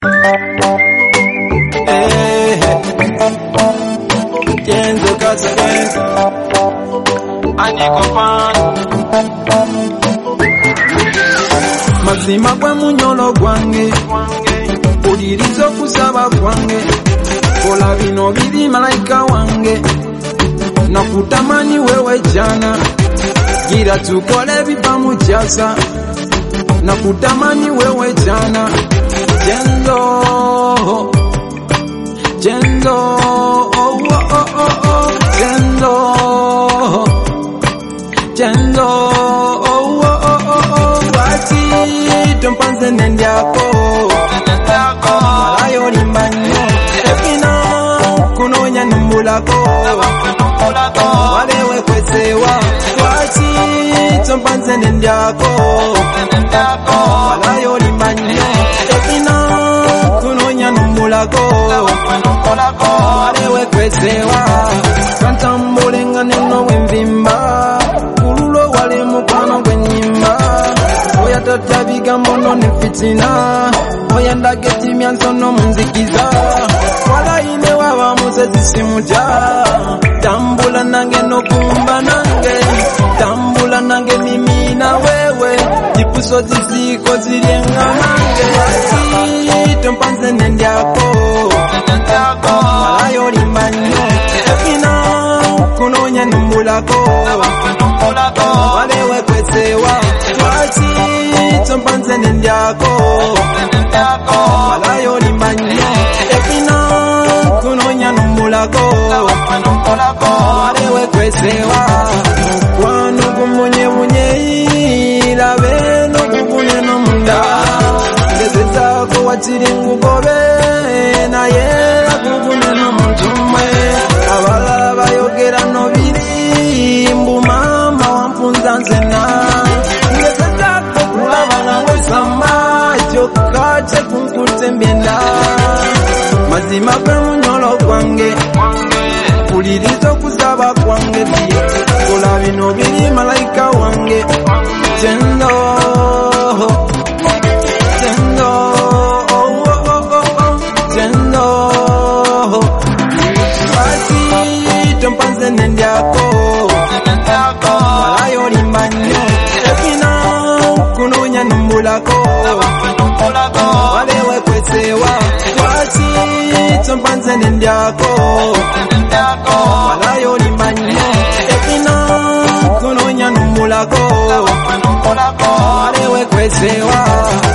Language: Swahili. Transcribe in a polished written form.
Kenzo Katsagen Aniko fan Mazima kwa munyolo gwange Ulirizo kusaba gwange Kola bino bili malaika wange Nakutamani wewe jana Gira tukole bipamu jasa Nakutamani wewe jana Jendo Jendo oh oh oh oh Jendo Jendo oh oh oh oh Wati Tumpanze nende yako Malayo limbanyo Epina Kunonya numbulako Walewe kwesewa Wati Tumpanze nende yako Malayo limbanyo Epina Kunonya numbulako Walewe kwesewa Kantambulenga neno wimvimba Kululo wale mukwano gwenyimba Oya tata bigambo no nefitina Oya ndageti mianzono munzikiza Wala ine waba muzezi simuja Tambula nange no kumba nange Tambula nange mimi na wewe Jipuso ziziko zilienga nange Wati tumpanze nende yako Malayo limbanyo Epina kunonya numbulako Walewe kwesewa Wati tumpanze nende yako Malayo limbanyo Epina kunonya numbulako Walewe kwesewa Mukwano kumunye munye Ilabe no kukunye no munda Ngezezako wachiringu gobe Na yera kukunye no mtumwe Abala bayogera no biri Mbu mama wampunza nzena Ngezezako kulaba na wesama Jokache kunkutembenda Mazima kwe munyolo kwange Ulirizo kusaba kwange Kola bino biri malaika wange Jendo Jendo oh oh oh oh Jendo Wati tumpanze nende yako Malayo limbanyo Epina kunonya numbulako Walewe kwesewa Wati tumpanze nende yako Malayo limbanyo Epina kunonya numbulako Walewe kwesewa